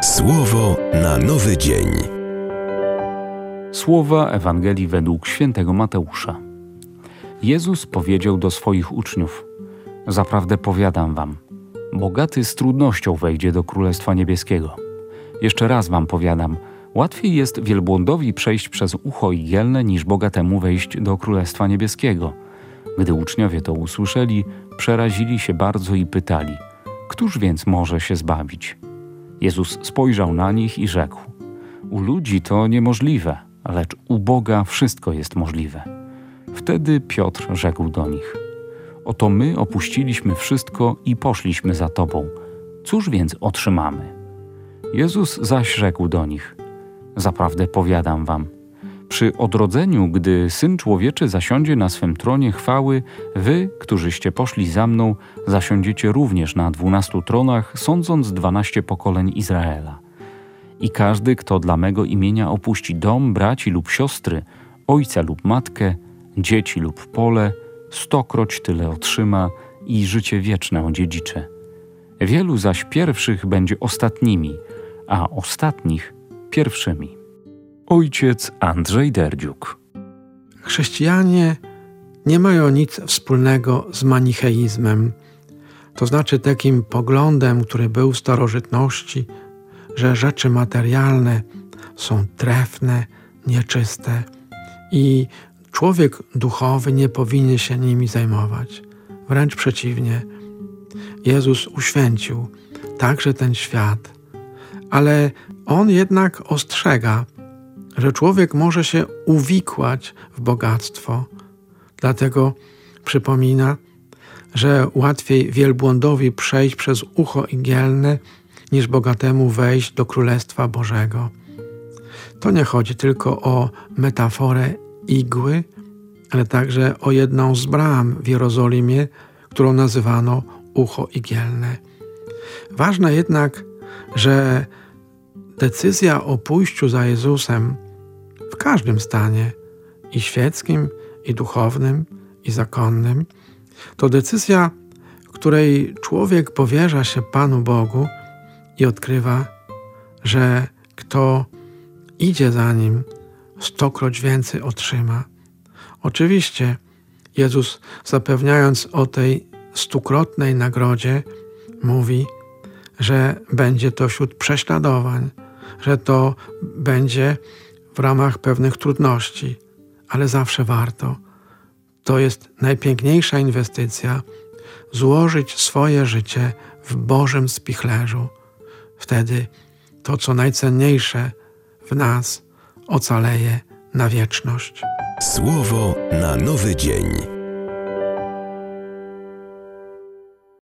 Słowo na nowy dzień. Słowa Ewangelii według świętego Mateusza. Jezus powiedział do swoich uczniów: Zaprawdę powiadam wam, bogaty z trudnością wejdzie do Królestwa Niebieskiego. Jeszcze raz wam powiadam, łatwiej jest wielbłądowi przejść przez ucho igielne, niż bogatemu wejść do Królestwa Niebieskiego. Gdy uczniowie to usłyszeli, przerazili się bardzo i pytali: Któż więc może się zbawić? Jezus spojrzał na nich i rzekł: U ludzi to niemożliwe, lecz u Boga wszystko jest możliwe. Wtedy Piotr rzekł do nich: Oto my opuściliśmy wszystko i poszliśmy za Tobą. Cóż więc otrzymamy? Jezus zaś rzekł do nich: Zaprawdę powiadam wam, przy odrodzeniu, gdy Syn Człowieczy zasiądzie na swym tronie chwały, wy, którzyście poszli za mną, zasiądziecie również na 12 tronach, sądząc 12 pokoleń Izraela. I każdy, kto dla mego imienia opuści dom, braci lub siostry, ojca lub matkę, dzieci lub pole, 100-kroć tyle otrzyma i życie wieczne odziedziczy. Wielu zaś pierwszych będzie ostatnimi, a ostatnich pierwszymi. Ojciec Andrzej Derdziuk. Chrześcijanie nie mają nic wspólnego z manicheizmem, to znaczy takim poglądem, który był w starożytności, że rzeczy materialne są trefne, nieczyste i człowiek duchowy nie powinien się nimi zajmować. Wręcz przeciwnie. Jezus uświęcił także ten świat, ale On jednak ostrzega, że człowiek może się uwikłać w bogactwo. Dlatego przypomina, że łatwiej wielbłądowi przejść przez ucho igielne, niż bogatemu wejść do Królestwa Bożego. To nie chodzi tylko o metaforę igły, ale także o jedną z bram w Jerozolimie, którą nazywano ucho igielne. Ważne jednak, że decyzja o pójściu za Jezusem w każdym stanie, i świeckim, i duchownym, i zakonnym, to decyzja, w której człowiek powierza się Panu Bogu i odkrywa, że kto idzie za Nim, 100-kroć więcej otrzyma. Oczywiście Jezus, zapewniając o tej 100-krotnej nagrodzie, mówi, że będzie to wśród prześladowań, że to będzie w ramach pewnych trudności, ale zawsze warto. To jest najpiękniejsza inwestycja, złożyć swoje życie w Bożym spichlerzu. Wtedy to, co najcenniejsze w nas, ocaleje na wieczność. Słowo na nowy dzień.